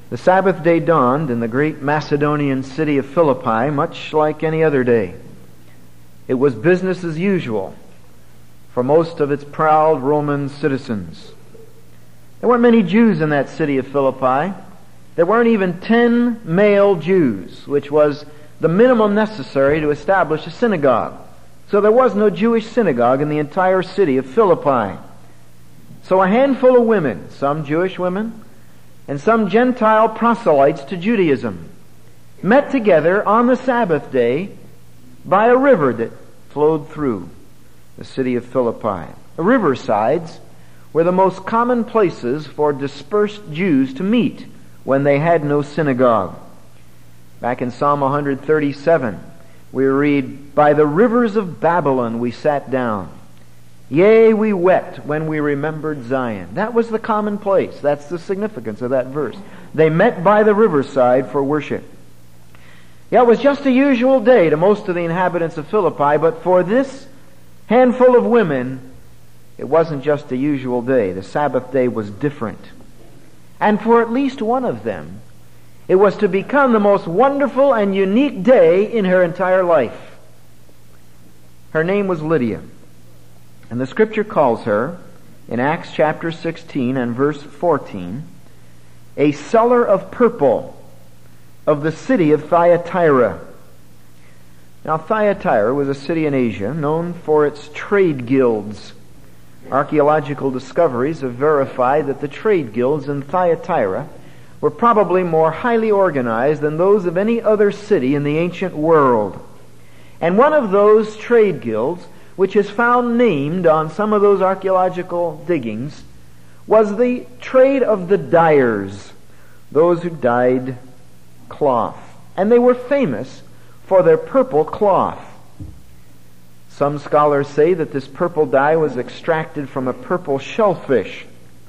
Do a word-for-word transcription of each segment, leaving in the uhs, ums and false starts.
The Sabbath day dawned in the great Macedonian city of Philippi, much like any other day. It was business as usual for most of its proud Roman citizens. There weren't many Jews in that city of Philippi. There weren't even ten male Jews, which was the minimum necessary to establish a synagogue. So there was no Jewish synagogue in the entire city of Philippi. So a handful of women, some Jewish women, and some Gentile proselytes to Judaism, met together on the Sabbath day by a river that flowed through the city of Philippi. The riversides were the most common places for dispersed Jews to meet when they had no synagogue. Back in Psalm one thirty-seven, we read, "By the rivers of Babylon we sat down. Yea, we wept when we remembered Zion." That was the common place. That's the significance of that verse. They met by the riverside for worship. Yeah, it was just a usual day to most of the inhabitants of Philippi, but for this handful of women, it wasn't just a usual day. The Sabbath day was different. And for at least one of them, it was to become the most wonderful and unique day in her entire life. Her name was Lydia. And the Scripture calls her, in Acts chapter sixteen and verse fourteen, a seller of purple of the city of Thyatira. Now, Thyatira was a city in Asia known for its trade guilds. Archaeological discoveries have verified that the trade guilds in Thyatira were probably more highly organized than those of any other city in the ancient world. And one of those trade guilds, which is found named on some of those archaeological diggings, was the trade of the dyers, those who dyed cloth. And they were famous for their purple cloth. Some scholars say that this purple dye was extracted from a purple shellfish.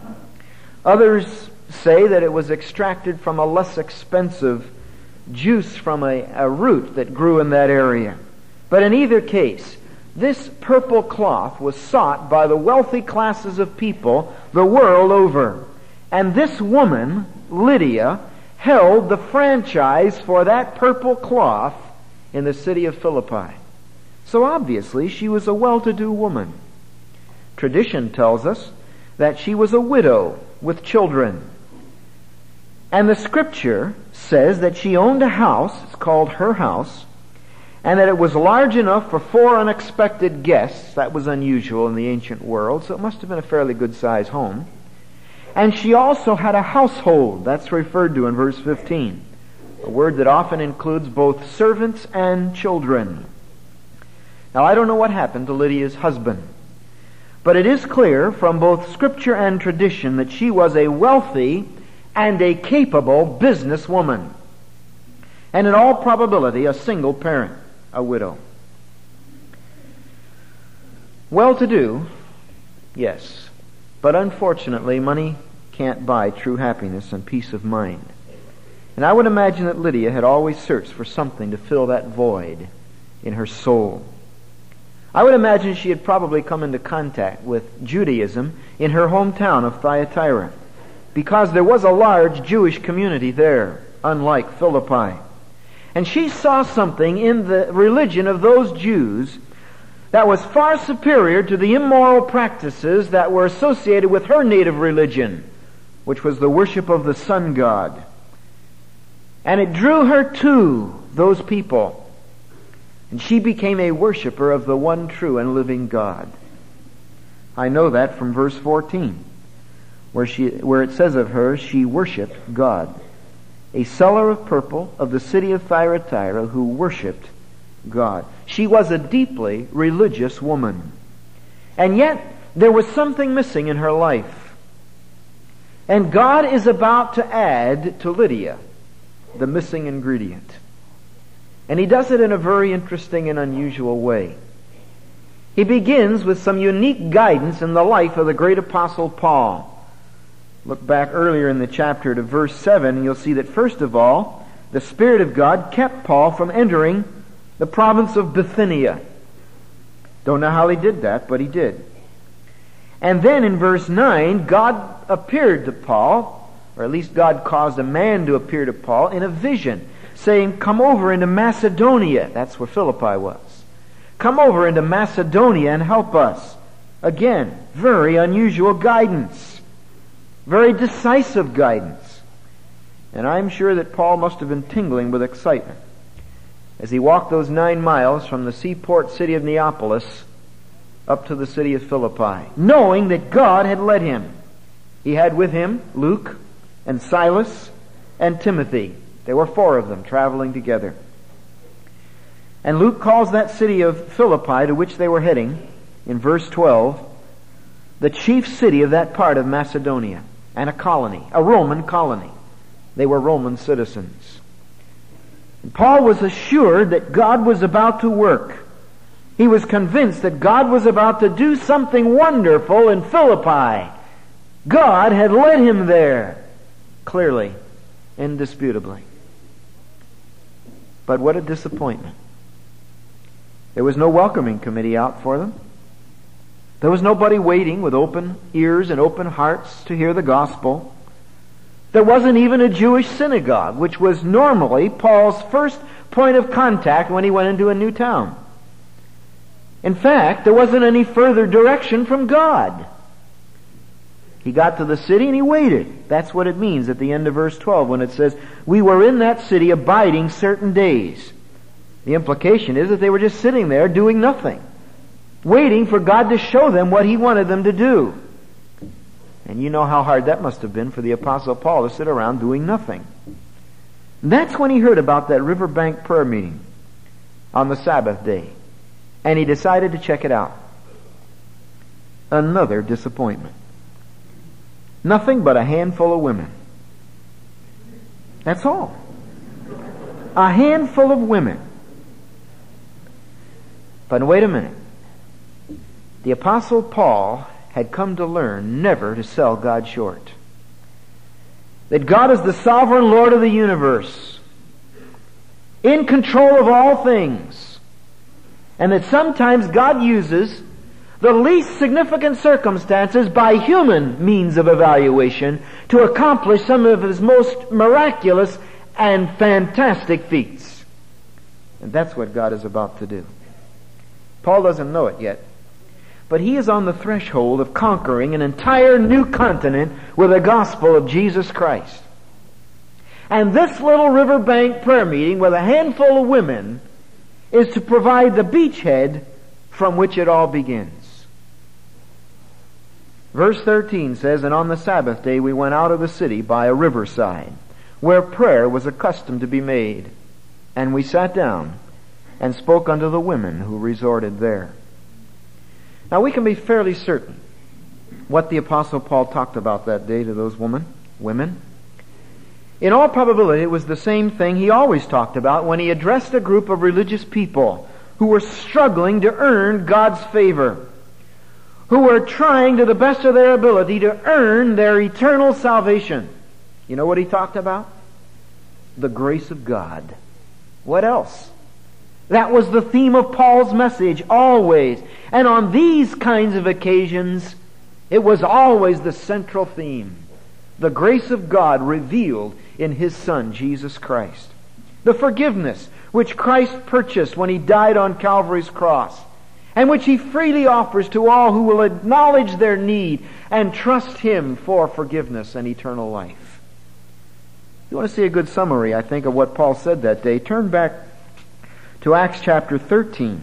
Others say that it was extracted from a less expensive juice from a, a root that grew in that area. But in either case, this purple cloth was sought by the wealthy classes of people the world over. And this woman, Lydia, held the franchise for that purple cloth in the city of Philippi. So obviously she was a well-to-do woman. Tradition tells us that she was a widow with children. And the Scripture says that she owned a house, it's called her house, and that it was large enough for four unexpected guests. That was unusual in the ancient world, so it must have been a fairly good-sized home. And she also had a household. That's referred to in verse fifteen, a word that often includes both servants and children. Now, I don't know what happened to Lydia's husband, but it is clear from both Scripture and tradition that she was a wealthy and a capable businesswoman, and in all probability a single parent, a widow. Well-to-do, yes, but unfortunately money can't buy true happiness and peace of mind. And I would imagine that Lydia had always searched for something to fill that void in her soul. I would imagine she had probably come into contact with Judaism in her hometown of Thyatira, because there was a large Jewish community there, unlike Philippi. And she saw something in the religion of those Jews that was far superior to the immoral practices that were associated with her native religion, which was the worship of the sun god. And it drew her to those people. And she became a worshiper of the one true and living God. I know that from verse fourteen, where she, where it says of her, she worshipped God. A seller of purple of the city of Thyatira who worshipped God. She was a deeply religious woman. And yet, there was something missing in her life. And God is about to add to Lydia the missing ingredient. And He does it in a very interesting and unusual way. He begins with some unique guidance in the life of the great apostle Paul. Look back earlier in the chapter to verse seven, and you'll see that first of all, the Spirit of God kept Paul from entering the province of Bithynia. Don't know how He did that, but He did. And then in verse nine, God appeared to Paul or at least God caused a man to appear to Paul in a vision, saying, come over into Macedonia. That's where Philippi was. Come over into Macedonia and help us. Again, very unusual guidance. Very decisive guidance. And I'm sure that Paul must have been tingling with excitement as he walked those nine miles from the seaport city of Neapolis up to the city of Philippi, knowing that God had led him. He had with him Luke and Silas and Timothy. There were four of them traveling together. And Luke calls that city of Philippi to which they were heading, in verse twelve, the chief city of that part of Macedonia, and a colony, a Roman colony. They were Roman citizens. And Paul was assured that God was about to work. He was convinced that God was about to do something wonderful in Philippi. God had led him there, clearly, indisputably. But what a disappointment. There was no welcoming committee out for them. There was nobody waiting with open ears and open hearts to hear the gospel. There wasn't even a Jewish synagogue, which was normally Paul's first point of contact when he went into a new town. In fact, there wasn't any further direction from God. He got to the city and he waited. That's what it means at the end of verse twelve when it says, we were in that city abiding certain days. The implication is that they were just sitting there doing nothing, waiting for God to show them what He wanted them to do. And you know how hard that must have been for the Apostle Paul to sit around doing nothing. And that's when he heard about that riverbank prayer meeting on the Sabbath day. And he decided to check it out. Another disappointment. Nothing but a handful of women. That's all. A handful of women. But wait a minute. The Apostle Paul had come to learn never to sell God short. That God is the sovereign Lord of the universe, in control of all things, and that sometimes God uses the least significant circumstances by human means of evaluation to accomplish some of His most miraculous and fantastic feats. And that's what God is about to do. Paul doesn't know it yet, but he is on the threshold of conquering an entire new continent with the gospel of Jesus Christ. And this little riverbank prayer meeting with a handful of women is to provide the beachhead from which it all begins. Verse thirteen says, and on the Sabbath day we went out of the city by a riverside, where prayer was accustomed to be made. And we sat down and spoke unto the women who resorted there. Now we can be fairly certain what the Apostle Paul talked about that day to those women. women. In all probability, it was the same thing he always talked about when he addressed a group of religious people who were struggling to earn God's favor, who were trying to the best of their ability to earn their eternal salvation. You know what he talked about? The grace of God. What else? That was the theme of Paul's message always. And on these kinds of occasions, it was always the central theme. The grace of God revealed in His Son, Jesus Christ. The forgiveness which Christ purchased when He died on Calvary's cross, and which He freely offers to all who will acknowledge their need and trust Him for forgiveness and eternal life. You want to see a good summary, I think, of what Paul said that day? Turn back to Acts chapter thirteen.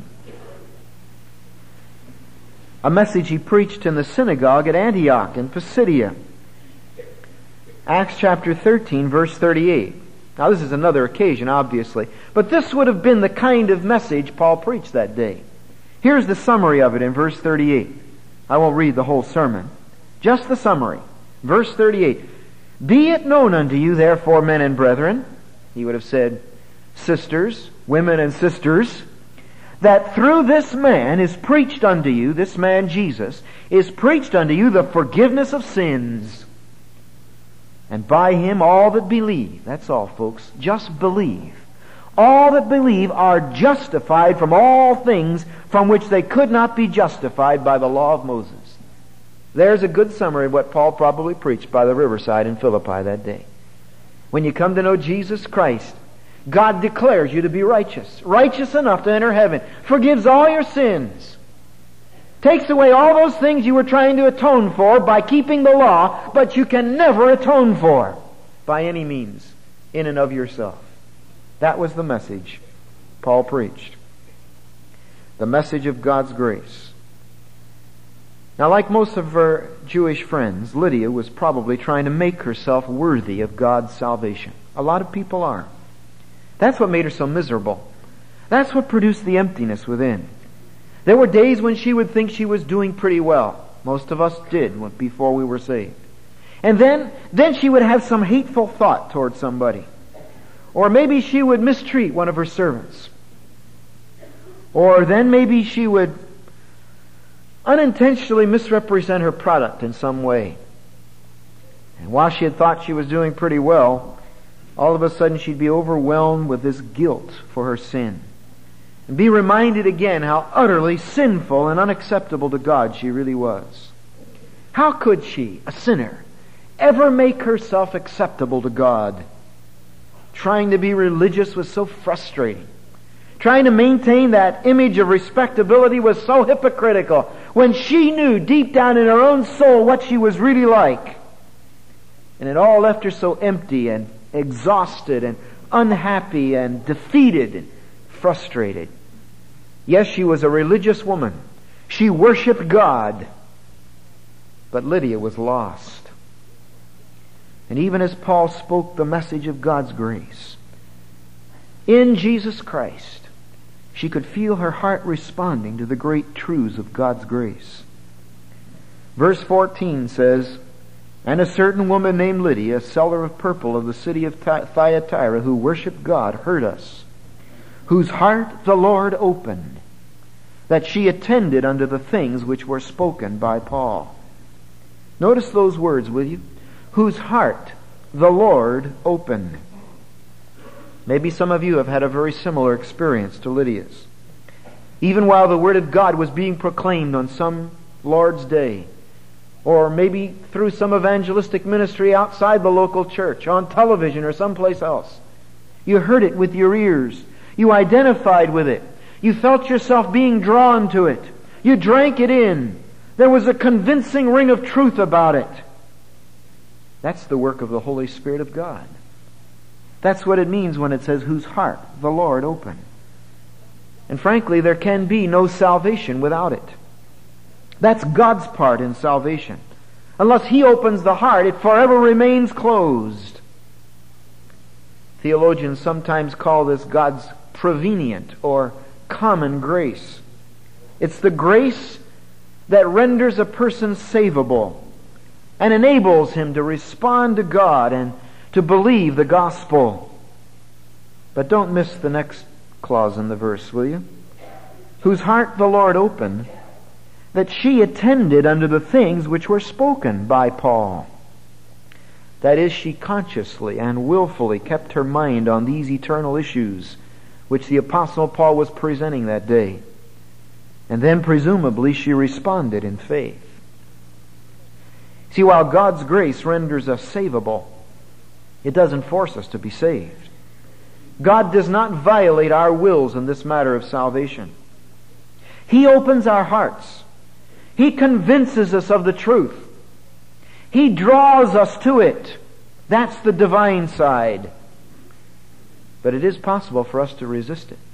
A message he preached in the synagogue at Antioch in Pisidia. Acts chapter thirteen, verse thirty-eight. Now this is another occasion, obviously, but this would have been the kind of message Paul preached that day. Here's the summary of it in verse thirty-eight. I won't read the whole sermon. Just the summary. Verse thirty-eight. Be it known unto you, therefore, men and brethren, he would have said, sisters, women and sisters, that through this man is preached unto you, this man Jesus, is preached unto you the forgiveness of sins. And by Him all that believe, that's all folks, just believe. All that believe are justified from all things from which they could not be justified by the law of Moses. There's a good summary of what Paul probably preached by the riverside in Philippi that day. When you come to know Jesus Christ, God declares you to be righteous. Righteous enough to enter heaven. Forgives all your sins. Takes away all those things you were trying to atone for by keeping the law, but you can never atone for by any means in and of yourself. That was the message Paul preached. The message of God's grace. Now, like most of her Jewish friends, Lydia was probably trying to make herself worthy of God's salvation. A lot of people are. That's what made her so miserable. That's what produced the emptiness within. There were days when she would think she was doing pretty well. Most of us did before we were saved. And then, then she would have some hateful thought toward somebody. Or maybe she would mistreat one of her servants. Or then maybe she would unintentionally misrepresent her product in some way. And while she had thought she was doing pretty well, all of a sudden she'd be overwhelmed with this guilt for her sin. And be reminded again how utterly sinful and unacceptable to God she really was. How could she, a sinner, ever make herself acceptable to God? Trying to be religious was so frustrating. Trying to maintain that image of respectability was so hypocritical when she knew deep down in her own soul what she was really like. And it all left her so empty and exhausted and unhappy and defeated and frustrated. Yes, she was a religious woman. She worshiped God. But Lydia was lost. And even as Paul spoke the message of God's grace, in Jesus Christ, she could feel her heart responding to the great truths of God's grace. Verse fourteen says, "And a certain woman named Lydia, a seller of purple of the city of Thyatira, who worshipped God, heard us, whose heart the Lord opened, that she attended unto the things which were spoken by Paul." Notice those words, will you? Whose heart the Lord opened. Maybe some of you have had a very similar experience to Lydia's. Even while the Word of God was being proclaimed on some Lord's Day, or maybe through some evangelistic ministry outside the local church, on television or someplace else, you heard it with your ears. You identified with it. You felt yourself being drawn to it. You drank it in. There was a convincing ring of truth about it. That's the work of the Holy Spirit of God. That's what it means when it says, whose heart the Lord opened. And frankly, there can be no salvation without it. That's God's part in salvation. Unless He opens the heart, it forever remains closed. Theologians sometimes call this God's prevenient or common grace. It's the grace that renders a person savable and enables him to respond to God and to believe the gospel. But don't miss the next clause in the verse, will you? Whose heart the Lord opened, that she attended unto the things which were spoken by Paul. That is, she consciously and willfully kept her mind on these eternal issues which the Apostle Paul was presenting that day. And then presumably she responded in faith. See, while God's grace renders us savable, it doesn't force us to be saved. God does not violate our wills in this matter of salvation. He opens our hearts. He convinces us of the truth. He draws us to it. That's the divine side. But it is possible for us to resist it.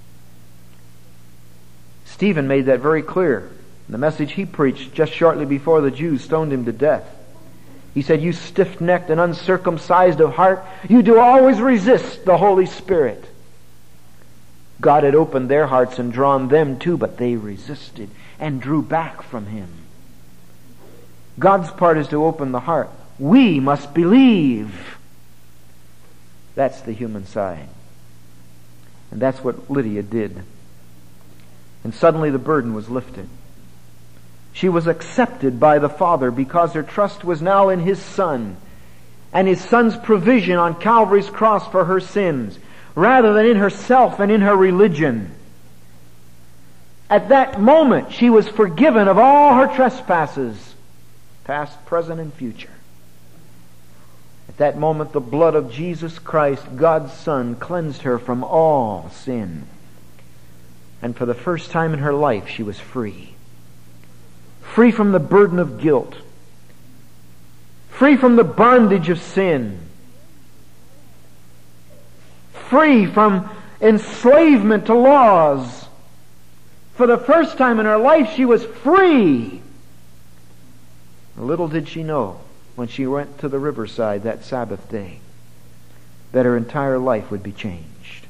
Stephen made that very clear in the message he preached just shortly before the Jews stoned him to death. He said, "You stiff-necked and uncircumcised of heart, you do always resist the Holy Spirit." God had opened their hearts and drawn them too, but they resisted and drew back from Him. God's part is to open the heart. We must believe. That's the human side. And that's what Lydia did. And suddenly the burden was lifted. She was accepted by the Father because her trust was now in His Son and His Son's provision on Calvary's cross for her sins, rather than in herself and in her religion. At that moment, she was forgiven of all her trespasses, past, present, and future. At that moment, the blood of Jesus Christ, God's Son, cleansed her from all sin. And for the first time in her life, she was free. Free from the burden of guilt. Free from the bondage of sin. Free from enslavement to laws. For the first time in her life, she was free. Little did she know, when she went to the riverside that Sabbath day, that her entire life would be changed.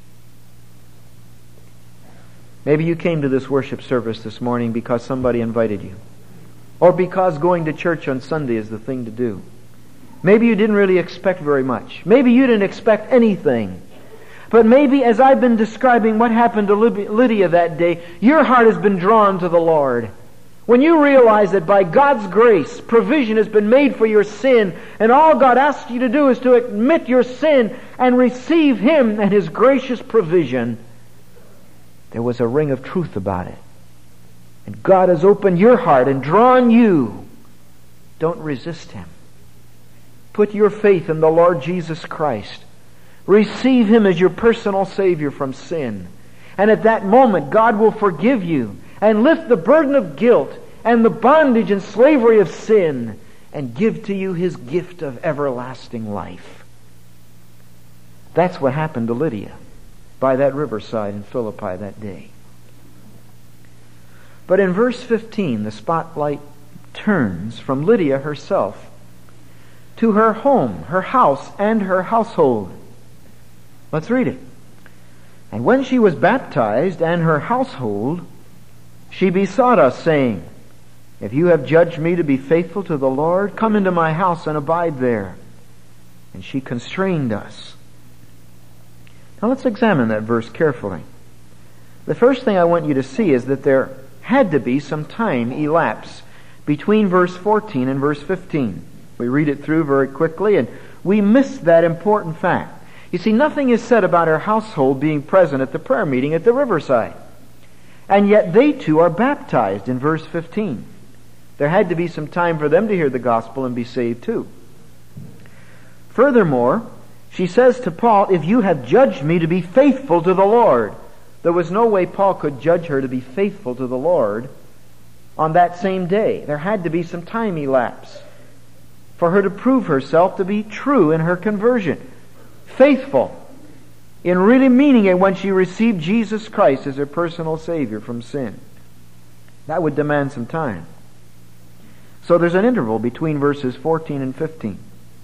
Maybe you came to this worship service this morning because somebody invited you, or because going to church on Sunday is the thing to do. Maybe you didn't really expect very much. Maybe you didn't expect anything. But maybe as I've been describing what happened to Lydia that day, your heart has been drawn to the Lord. When you realize that by God's grace, provision has been made for your sin, and all God asks you to do is to admit your sin and receive Him and His gracious provision, there was a ring of truth about it. And God has opened your heart and drawn you. Don't resist Him. Put your faith in the Lord Jesus Christ. Receive Him as your personal Savior from sin. And at that moment, God will forgive you and lift the burden of guilt and the bondage and slavery of sin and give to you His gift of everlasting life. That's what happened to Lydia by that riverside in Philippi that day. But in verse fifteen, the spotlight turns from Lydia herself to her home, her house, and her household. Let's read it. And when she was baptized and her household, she besought us, saying, If you have judged me to be faithful to the Lord, come into my house and abide there. And she constrained us. Now let's examine that verse carefully. The first thing I want you to see is that there had to be some time elapse between verse fourteen and verse fifteen. We read it through very quickly and we miss that important fact. You see, nothing is said about her household being present at the prayer meeting at the riverside. And yet they too are baptized in verse fifteen. There had to be some time for them to hear the gospel and be saved too. Furthermore, she says to Paul, if you have judged me to be faithful to the Lord. There was no way Paul could judge her to be faithful to the Lord on that same day. There had to be some time elapse for her to prove herself to be true in her conversion. Faithful in really meaning it when she received Jesus Christ as her personal Savior from sin. That would demand some time. So there's an interval between verses fourteen and fifteen.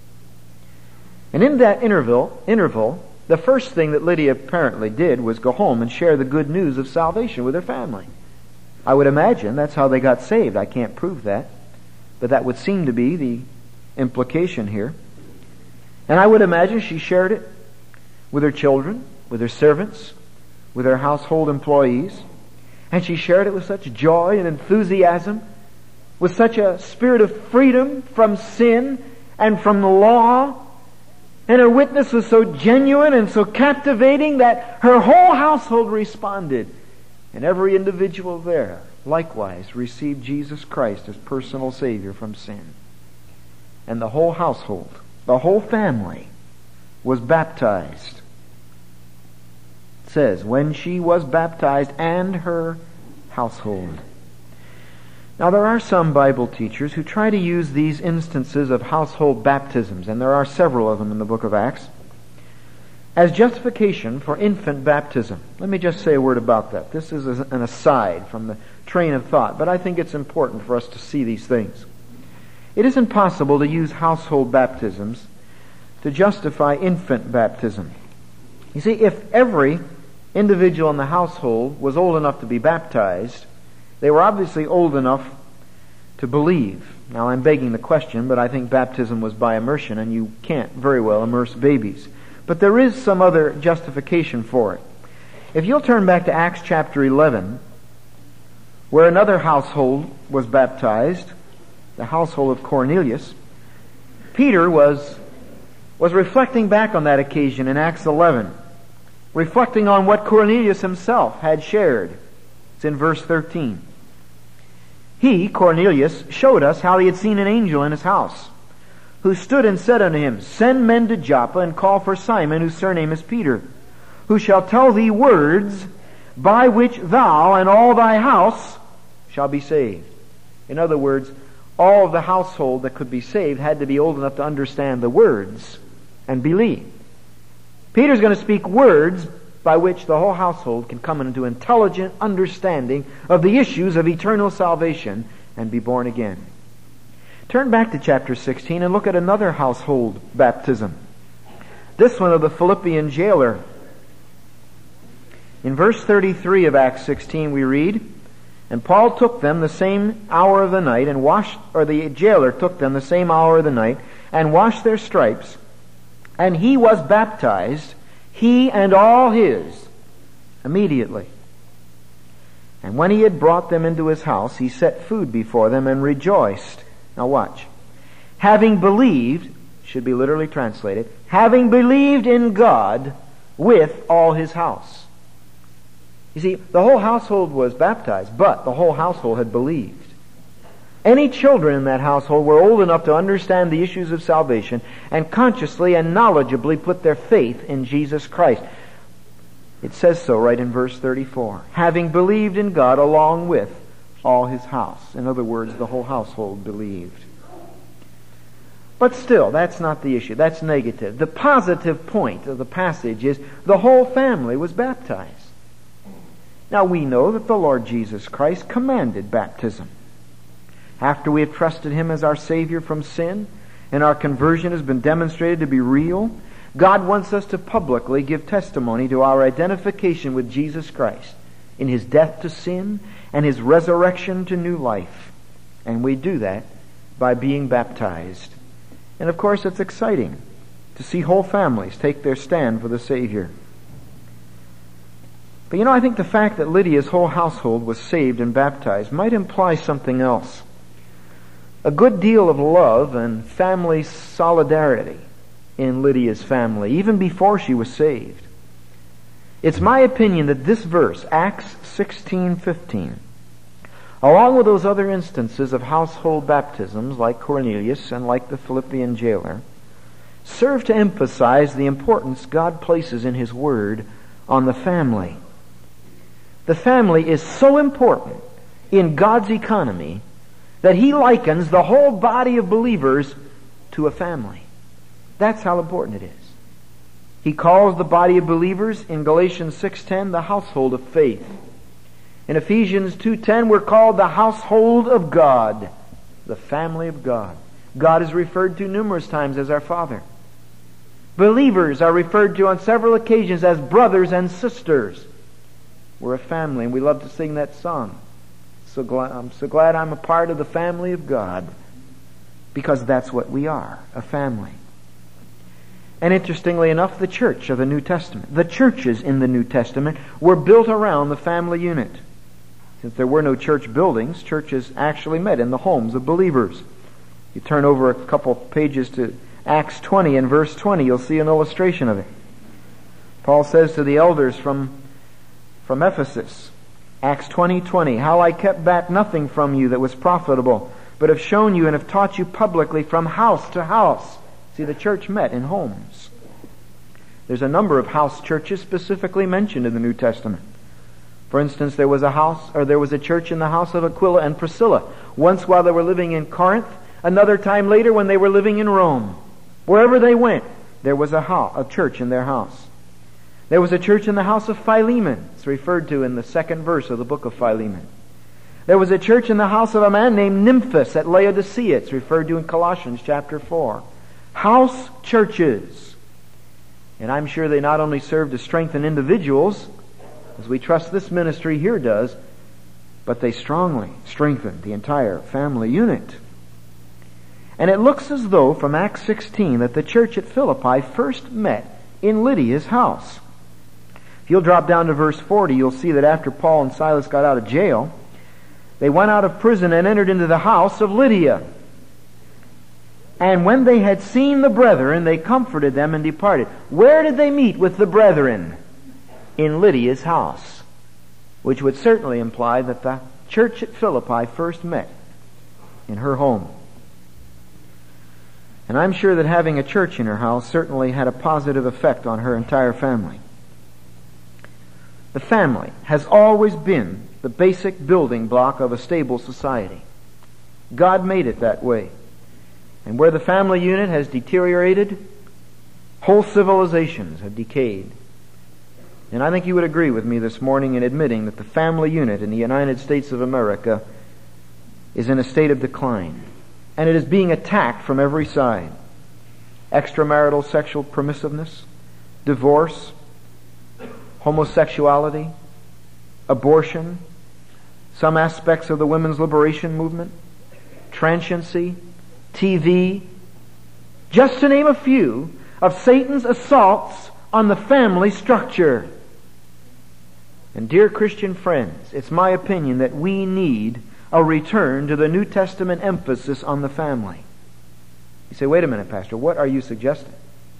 And in that interval, interval, the first thing that Lydia apparently did was go home and share the good news of salvation with her family. I would imagine that's how they got saved. I can't prove that, but that would seem to be the implication here. And I would imagine she shared it with her children, with her servants, with her household employees. And she shared it with such joy and enthusiasm, with such a spirit of freedom from sin and from the law. And her witness was so genuine and so captivating that her whole household responded. And every individual there likewise received Jesus Christ as personal Savior from sin. And the whole household, the whole family was baptized. It says, when she was baptized and her household. Now there are some Bible teachers who try to use these instances of household baptisms, and there are several of them in the book of Acts, as justification for infant baptism. Let me just say a word about that. This is an aside from the train of thought, but I think it's important for us to see these things. It isn't possible to use household baptisms to justify infant baptism. You see, if every individual in the household was old enough to be baptized, they were obviously old enough to believe. Now I'm begging the question, but I think baptism was by immersion, and you can't very well immerse babies. But there is some other justification for it. If you'll turn back to Acts chapter eleven, where another household was baptized, the household of Cornelius, Peter was, was reflecting back on that occasion in Acts eleven, reflecting on what Cornelius himself had shared. It's in verse thirteen. He, Cornelius, showed us how he had seen an angel in his house, who stood and said unto him, Send men to Joppa, and call for Simon, whose surname is Peter, who shall tell thee words by which thou and all thy house shall be saved. In other words, all of the household that could be saved had to be old enough to understand the words and believe. Peter's going to speak words by which the whole household can come into intelligent understanding of the issues of eternal salvation and be born again. Turn back to chapter sixteen and look at another household baptism. This one of the Philippian jailer. In verse thirty-three of Acts sixteen we read, And Paul took them the same hour of the night and washed, or the jailer took them the same hour of the night and washed their stripes, and he was baptized, he and all his, immediately. And when he had brought them into his house, he set food before them and rejoiced. Now watch. Having believed, should be literally translated, having believed in God with all his house. You see, the whole household was baptized, but the whole household had believed. Any children in that household were old enough to understand the issues of salvation and consciously and knowledgeably put their faith in Jesus Christ. It says so right in verse thirty-four. Having believed in God along with all his house. In other words, the whole household believed. But still, that's not the issue. That's negative. The positive point of the passage is the whole family was baptized. Now we know that the Lord Jesus Christ commanded baptism. After we have trusted him as our Savior from sin, and our conversion has been demonstrated to be real, God wants us to publicly give testimony to our identification with Jesus Christ in his death to sin and his resurrection to new life. And we do that by being baptized. And of course it's exciting to see whole families take their stand for the Savior. But you know, I think the fact that Lydia's whole household was saved and baptized might imply something else. A good deal of love and family solidarity in Lydia's family, even before she was saved. It's my opinion that this verse, Acts sixteen fifteen, along with those other instances of household baptisms like Cornelius and like the Philippian jailer, serve to emphasize the importance God places in his word on the family. The family is so important in God's economy that he likens the whole body of believers to a family. That's how important it is. He calls the body of believers in Galatians six ten the household of faith. In Ephesians two ten we're called the household of God, the family of God. God is referred to numerous times as our Father. Believers are referred to on several occasions as brothers and sisters. We're a family, and we love to sing that song. So glad, I'm so glad I'm a part of the family of God, because that's what we are, a family. And interestingly enough, the church of the New Testament, the churches in the New Testament were built around the family unit. Since there were no church buildings, churches actually met in the homes of believers. You turn over a couple pages to Acts twenty and verse twenty, you'll see an illustration of it. Paul says to the elders from, from Ephesus, Acts twenty twenty, How I kept back nothing from you that was profitable, but have shown you and have taught you publicly from house to house. See, the church met in homes. There's a number of house churches specifically mentioned in the New Testament. For instance, there was a house, or there was a church in the house of Aquila and Priscilla, once while they were living in Corinth, another time later when they were living in Rome. Wherever they went, there was a, house, a church in their house. There was a church in the house of Philemon. It's referred to in the second verse of the book of Philemon. There was a church in the house of a man named Nymphas at Laodicea. It's referred to in Colossians chapter four. House churches. And I'm sure they not only serve to strengthen individuals, as we trust this ministry here does, but they strongly strengthen the entire family unit. And it looks as though from Acts sixteen that the church at Philippi first met in Lydia's house. If you'll drop down to verse forty, you'll see that after Paul and Silas got out of jail, they went out of prison and entered into the house of Lydia. And when they had seen the brethren, they comforted them and departed. Where did they meet with the brethren? In Lydia's house. Which would certainly imply that the church at Philippi first met, in her home. And I'm sure that having a church in her house certainly had a positive effect on her entire family. The family has always been the basic building block of a stable society. God made it that way. And where the family unit has deteriorated, whole civilizations have decayed. And I think you would agree with me this morning in admitting that the family unit in the United States of America is in a state of decline. And it is being attacked from every side. Extramarital sexual permissiveness, divorce, homosexuality, abortion, some aspects of the women's liberation movement, transiency, T V, just to name a few of Satan's assaults on the family structure. And dear Christian friends, it's my opinion that we need a return to the New Testament emphasis on the family. You say, wait a minute, Pastor, what are you suggesting?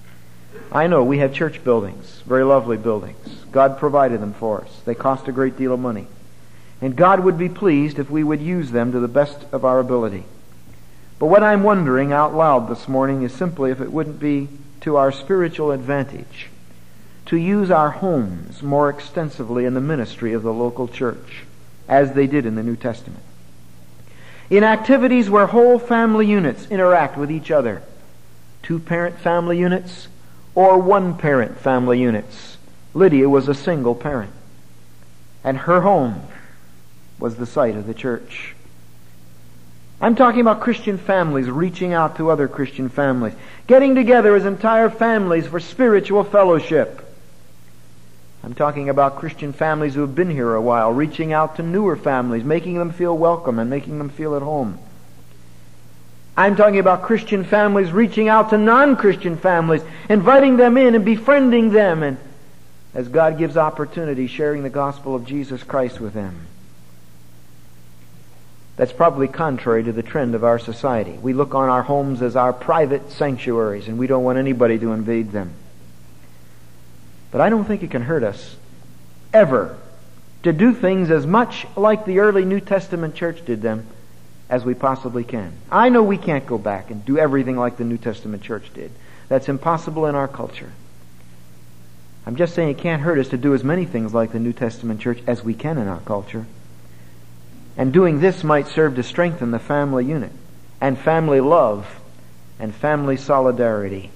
I know we have church buildings, very lovely buildings. God provided them for us. They cost a great deal of money. And God would be pleased if we would use them to the best of our ability. But what I'm wondering out loud this morning is simply if it wouldn't be to our spiritual advantage to use our homes more extensively in the ministry of the local church, as they did in the New Testament. In activities where whole family units interact with each other, two-parent family units or one-parent family units. Lydia was a single parent, and her home was the site of the church. I'm talking about Christian families reaching out to other Christian families, getting together as entire families for spiritual fellowship. I'm talking about Christian families who have been here a while, reaching out to newer families, making them feel welcome and making them feel at home. I'm talking about Christian families reaching out to non-Christian families, inviting them in and befriending them, and as God gives opportunity, sharing the gospel of Jesus Christ with them. That's probably contrary to the trend of our society. We look on our homes as our private sanctuaries, and we don't want anybody to invade them. But I don't think it can hurt us, ever, to do things as much like the early New Testament church did them as we possibly can. I know we can't go back and do everything like the New Testament church did. That's impossible in our culture. I'm just saying it can't hurt us to do as many things like the New Testament church as we can in our culture. And doing this might serve to strengthen the family unit and family love and family solidarity.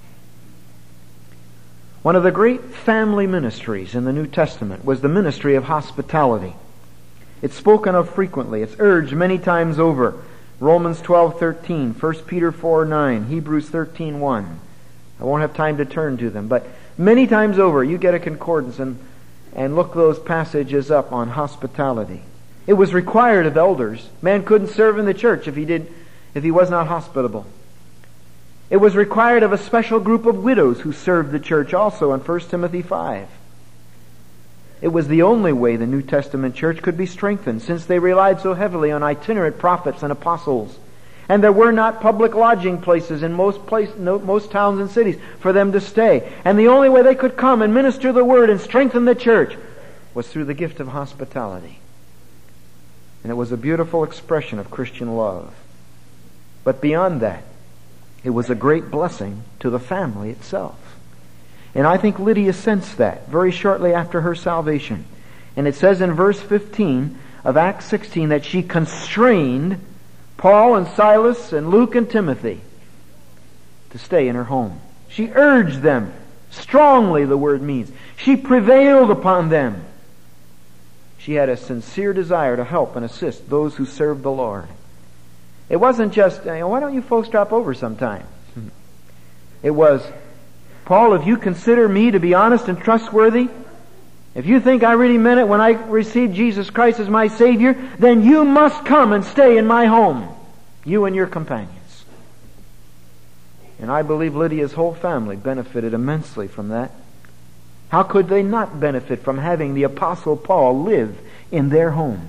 One of the great family ministries in the New Testament was the ministry of hospitality. It's spoken of frequently. It's urged many times over. Romans twelve thirteen, First Peter four nine, Hebrews thirteen one. I won't have time to turn to them, but many times over you get a concordance and, and look those passages up on hospitality. It was required of elders. Man couldn't serve in the church if he did, if he was not hospitable. It was required of a special group of widows who served the church also in First Timothy five. It was the only way the New Testament church could be strengthened, since they relied so heavily on itinerant prophets and apostles. And there were not public lodging places in most place, no, most towns and cities for them to stay. And the only way they could come and minister the word and strengthen the church was through the gift of hospitality. And it was a beautiful expression of Christian love. But beyond that, it was a great blessing to the family itself. And I think Lydia sensed that very shortly after her salvation. And it says in verse fifteen of Acts sixteen that she constrained Paul and Silas and Luke and Timothy to stay in her home. She urged them strongly, the word means. She prevailed upon them. She had a sincere desire to help and assist those who served the Lord. It wasn't just, you know, why don't you folks drop over sometime? It was, Paul, if you consider me to be honest and trustworthy, if you think I really meant it when I received Jesus Christ as my Savior, then you must come and stay in my home, you and your companions. And I believe Lydia's whole family benefited immensely from that. How could they not benefit from having the Apostle Paul live in their home?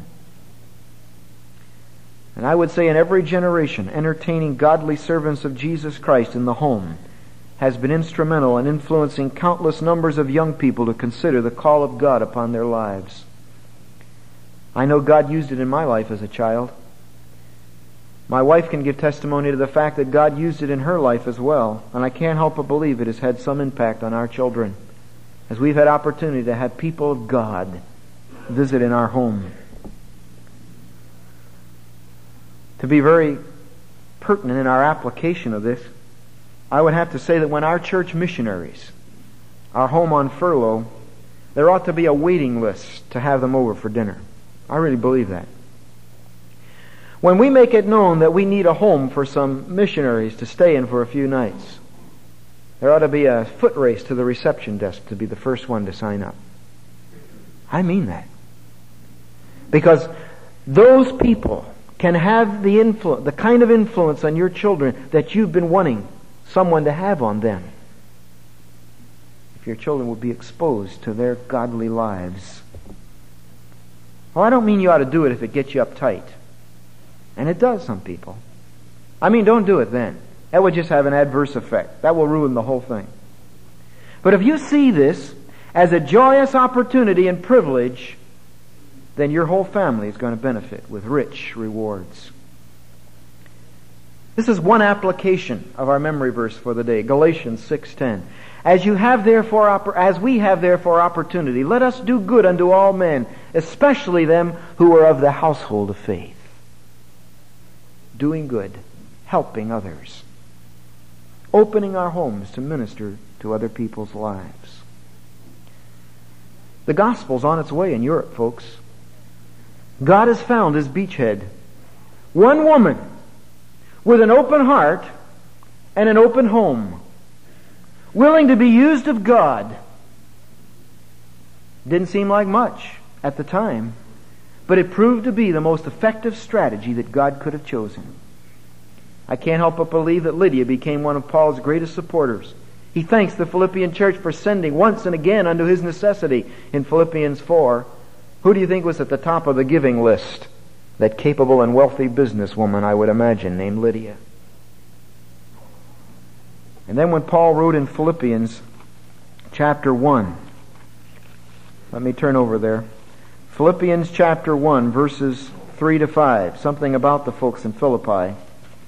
And I would say in every generation, entertaining godly servants of Jesus Christ in the home has been instrumental in influencing countless numbers of young people to consider the call of God upon their lives. I know God used it in my life as a child. My wife can give testimony to the fact that God used it in her life as well, and I can't help but believe it has had some impact on our children, as we've had opportunity to have people of God visit in our home. To be very pertinent in our application of this, I would have to say that when our church missionaries are home on furlough, there ought to be a waiting list to have them over for dinner. I really believe that. When we make it known that we need a home for some missionaries to stay in for a few nights, there ought to be a foot race to the reception desk to be the first one to sign up. I mean that. Because those people can have the influ- the kind of influence on your children that you've been wanting someone to have on them. If your children will be exposed to their godly lives. Well, I don't mean you ought to do it if it gets you uptight. And it does some people. I mean, don't do it then. That would just have an adverse effect. That will ruin the whole thing. But if you see this as a joyous opportunity and privilege, then your whole family is going to benefit with rich rewards. This is one application of our memory verse for the day, Galatians six ten. As you have therefore, as we have therefore opportunity, let us do good unto all men, especially them who are of the household of faith. Doing good, helping others, opening our homes to minister to other people's lives. The gospel's on its way in Europe, folks. God has found his beachhead. One woman with an open heart and an open home, willing to be used of God. Didn't seem like much at the time, but it proved to be the most effective strategy that God could have chosen. I can't help but believe that Lydia became one of Paul's greatest supporters. He thanks the Philippian church for sending once and again unto his necessity in Philippians four. Who do you think was at the top of the giving list? That capable and wealthy businesswoman, I would imagine, named Lydia. And then when Paul wrote in Philippians chapter one, let me turn over there. Philippians chapter one, verses three to five, something about the folks in Philippi.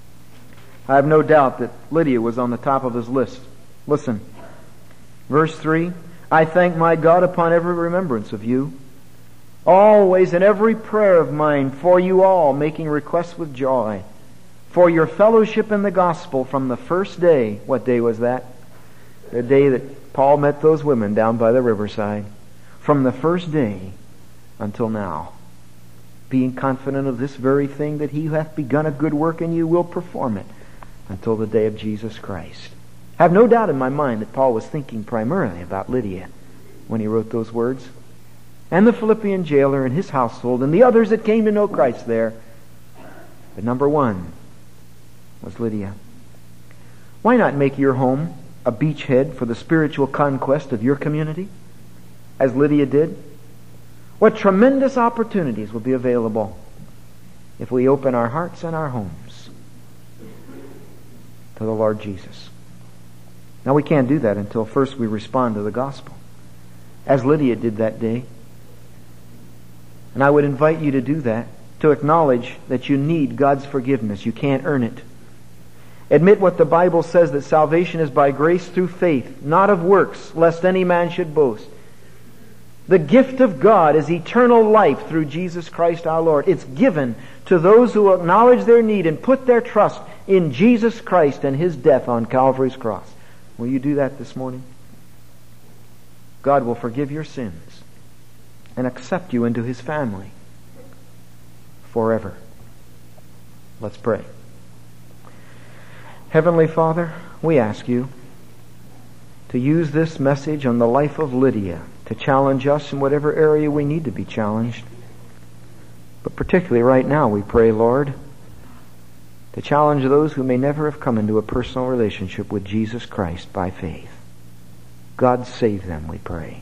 I have no doubt that Lydia was on the top of his list. Listen. Verse three, I thank my God upon every remembrance of you, always in every prayer of mine for you all, making requests with joy, for your fellowship in the gospel from the first day. What day was that? The day that Paul met those women down by the riverside. From the first day until now, being confident of this very thing, that he who hath begun a good work in you will perform it until the day of Jesus Christ. I have no doubt in my mind that Paul was thinking primarily about Lydia when he wrote those words, and the Philippian jailer and his household and the others that came to know Christ there. But number one was Lydia. Why not make your home a beachhead for the spiritual conquest of your community, as Lydia did? What tremendous opportunities will be available if we open our hearts and our homes to the Lord Jesus. Now, we can't do that until first we respond to the gospel, as Lydia did that day. And I would invite you to do that, to acknowledge that you need God's forgiveness. You can't earn it. Admit what the Bible says, that salvation is by grace through faith, not of works, lest any man should boast. The gift of God is eternal life through Jesus Christ our Lord. It's given to those who acknowledge their need and put their trust in Jesus Christ and his death on Calvary's cross. Will you do that this morning? God will forgive your sins and accept you into his family forever. Let's pray. Heavenly Father, we ask you to use this message on the life of Lydia to challenge us in whatever area we need to be challenged. But particularly right now, we pray, Lord, to challenge those who may never have come into a personal relationship with Jesus Christ by faith. God, save them, we pray.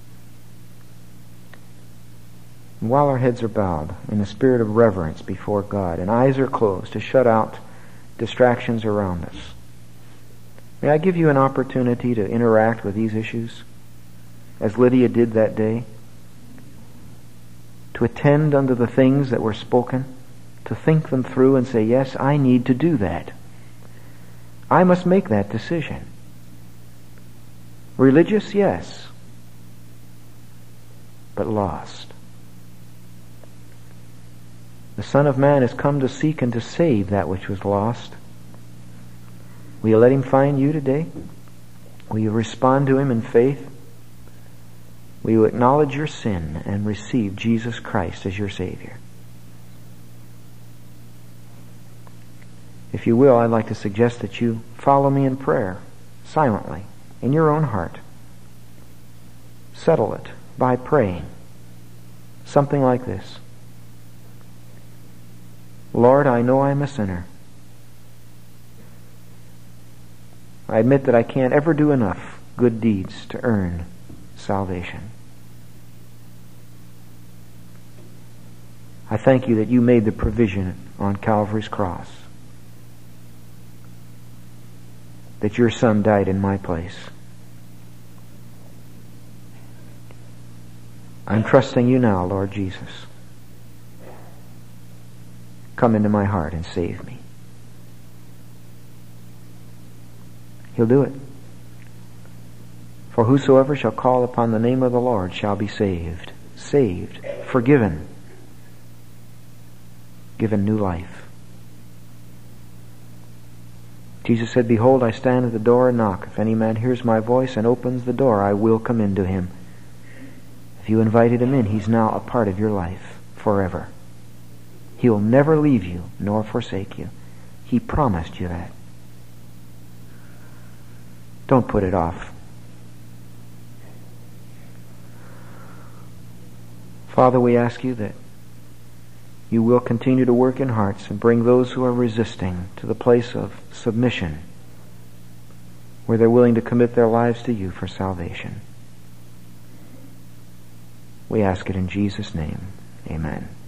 And while our heads are bowed in a spirit of reverence before God and eyes are closed to shut out distractions around us, may I give you an opportunity to interact with these issues as Lydia did that day? to attend unto the things that were spoken, to think them through and say, yes, I need to do that. I must make that decision. Religious, yes, but lost. The Son of Man has come to seek and to save that which was lost. Will you let him find you today? Will you respond to him in faith? Will you acknowledge your sin and receive Jesus Christ as your Savior? If you will, I'd like to suggest that you follow me in prayer, silently, in your own heart. Settle it by praying. Something like this. Lord, I know I'm a sinner. I admit that I can't ever do enough good deeds to earn salvation. I thank you that you made the provision on Calvary's cross, that your Son died in my place. I'm trusting you now, Lord Jesus. Come into my heart and save me. He'll do it. For whosoever shall call upon the name of the Lord shall be saved. Saved. Forgiven. Given new life. Jesus said, behold, I stand at the door and knock. If any man hears my voice and opens the door, I will come into him. If you invited him in, he's now a part of your life forever. He will never leave you nor forsake you. He promised you that. Don't put it off. Father, we ask you that you will continue to work in hearts and bring those who are resisting to the place of submission, where they're willing to commit their lives to you for salvation. We ask it in Jesus' name. Amen.